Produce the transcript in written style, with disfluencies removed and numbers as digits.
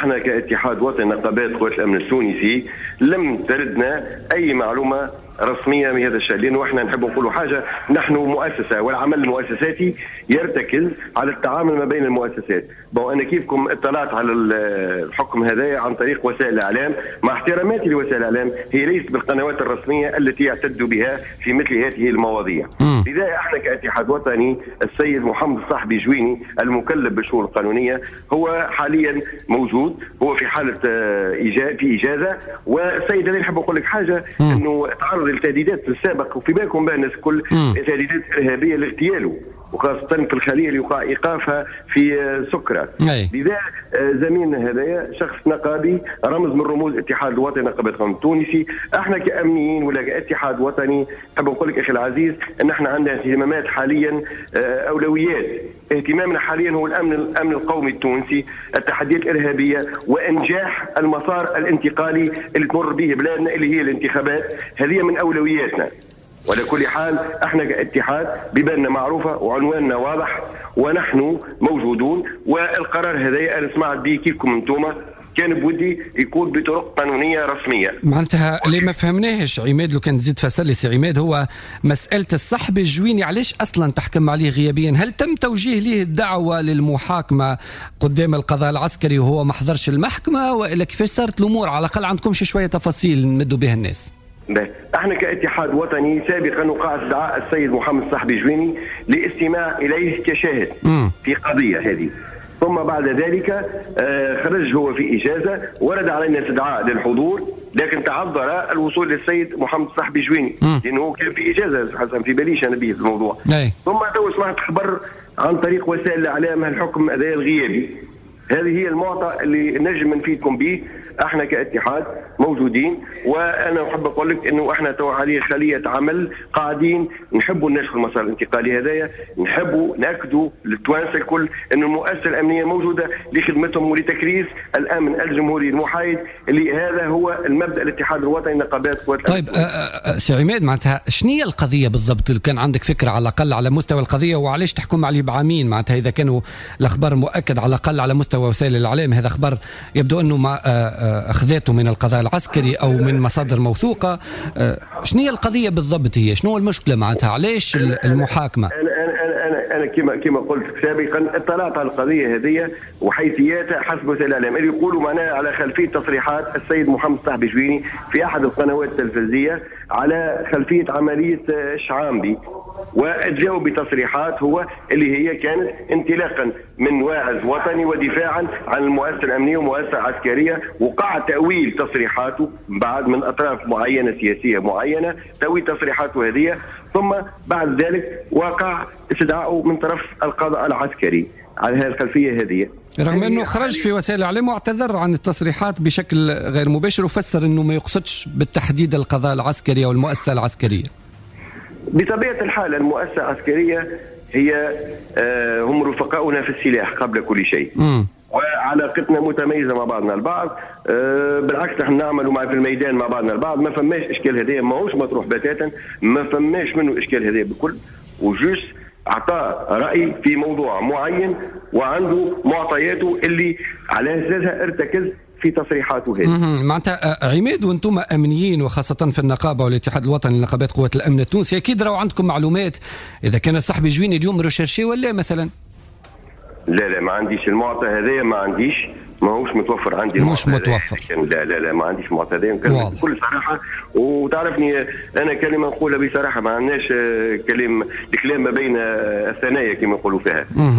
احنا كاتحاد وطني نقابات قوات الامن التونسي لم تردنا اي معلومه رسميه من هذا الشان، لانه احنا نحب نقولوا حاجه، نحن مؤسسه والعمل المؤسساتي يرتكز على التعامل ما بين المؤسسات. انا كيفكم اطلعت على الحكم هذا عن طريق وسائل الاعلام، مع احتراماتي لوسائل الاعلام هي ليست بالقنوات الرسميه التي يعتد بها في مثل هذه المواضيع. لذا احنا كاتحاد وطني السيد محمد الصاحبي جويني المكلف بالشؤون القانونيه هو حاليا موجود، هو في حاله في اجازه. والسيد هذا نحب نقول لك حاجه، انه تعرض للتهديدات في السابق، وفي بالكم بقى الناس الكل تهديدات ارهابيه لاغتياله، وخاصه في الخليه اللي وقع ايقافها في سكره. لذا زميلنا هذايا شخص نقابي رمز من رموز الاتحاد الوطني نقابات القانون التونسي. احنا كامنيين ولا كاتحاد وطني نحب نقول لك اخي العزيز ان احنا عندنا اهتمامات حاليا، اولويات. اهتمامنا حاليا هو الامن القومي التونسي، التحديات الارهابيه، وانجاح المسار الانتقالي اللي تمر به بلادنا اللي هي الانتخابات. هذه من اولوياتنا. وعلى كل حال احنا كاتحاد ببالنا معروفه وعنواننا واضح ونحن موجودون. والقرار هذا انا سمعت به كيفكم انتم، كان بودي يكون بطرق قانونيه رسميه. معناتها اللي ما فهمناهش عماد، لو كان تزيد فسر لي سي عماد، هو مساله الصحب الجويني علاش اصلا تحكم عليه غيابيا؟ هل تم توجيه ليه الدعوه للمحاكمه قدام القضاء العسكري وهو ما حضرش المحكمه، والا كيفاش صارت الامور؟ على الاقل عندكمش شويه تفاصيل نمدوا بها الناس. احنا كاتحاد وطني سابقا وقع استدعاء السيد محمد الصاحبي جويني لاستماع اليه كشاهد في قضيه هذه، ثم بعد ذلك خرج هو في اجازه، ورد علينا استدعاء للحضور، لكن تعذر الوصول للسيد محمد الصاحبي جويني لانه كان في اجازه حسب في باليش انا به في الموضوع. ثم تو سمعت خبر عن طريق وسائل الاعلام الحكم هذا الغيابي. هذه هي المعطى اللي نجم نفيدكم به. احنا كاتحاد موجودين، وانا احب اقول لك انه احنا تو عليه خليه عمل قاعدين نحبوا ننجحوا المسار الانتقالي هذايا، نحبوا ناكدوا للتوانسه الكل انه المؤسسه الامنيه موجوده لخدمتهم ولتكريس الامن الجمهوري المحايد، اللي هذا هو المبدا الاتحاد الوطني نقابات قوات الامن. طيب سي عماد، معناتها شنو هي القضيه بالضبط؟ اللي كان عندك فكره على الاقل على مستوى القضيه، وعلاش تحكم عليه بعامين؟ معناتها اذا كانوا الاخبار مؤكد على الاقل على مستوى وسائل الاعلام، هذا اخبار يبدو انه ما اخذته من القضاء العسكري او من مصادر موثوقه. شنو هي القضيه بالضبط؟ هي شنو المشكله معناتها؟ علاش المحاكمه؟ انا كما قلت سابقا اطلعت على القضيه هذه وحيثياتها حسب وسائل الاعلام اللي يقولوا معناها على خلفيه تصريحات السيد محمد الصاحبي جويني في احد القنوات التلفزيونيه على خلفيه عمليه شعامبي، وجاءوا بتصريحات هو اللي هي كانت انطلاقا من واعظ وطني ودفاعا عن المؤسسه الامنيه ومؤسسه عسكريه. وقع تاويل تصريحاته بعد من اطراف معينه سياسيه معينه، تاويل تصريحاته هذه، ثم بعد ذلك وقع استدعاءه من طرف القضاء العسكري على هذه الخلفيه هذه، رغم انه خرج في وسائل الاعلام واعتذر عن التصريحات بشكل غير مباشر، وفسر انه ما يقصدش بالتحديد القضاء العسكري او المؤسسه العسكريه. بطبيعه الحال المؤسسه العسكريه هي هم رفقاؤنا في السلاح قبل كل شيء، وعلاقتنا متميزه مع بعضنا البعض. بالعكس نحن نعملوا في الميدان مع بعضنا البعض، ما فماش اشكال هذايا، ماهوش مطروح بتاتا، ما فماش منه اشكال هذايا بكل. وجوش اعطى راي في موضوع معين وعنده معطياته اللي على اساسها ارتكز في تصريحاته هذه. معناتها عماد، وانتم امنيين وخاصه في النقابه والاتحاد الوطني لنقابات قوات الامن التونسي، اكيد راهو عندكم معلومات اذا كان صاحبي جويني اليوم ريشيرشي ولا مثلا؟ لا ما عنديش المعطى هذايا، ما عنديش، ماهوش متوفر عندي. مش متوفر؟ لا ما عنديش المعطى هذايا بكل صراحه. وتعرفني انا كلمه نقولها بصراحه، ما عندناش الكلام ما بين الثنايا كما يقولوا فيها.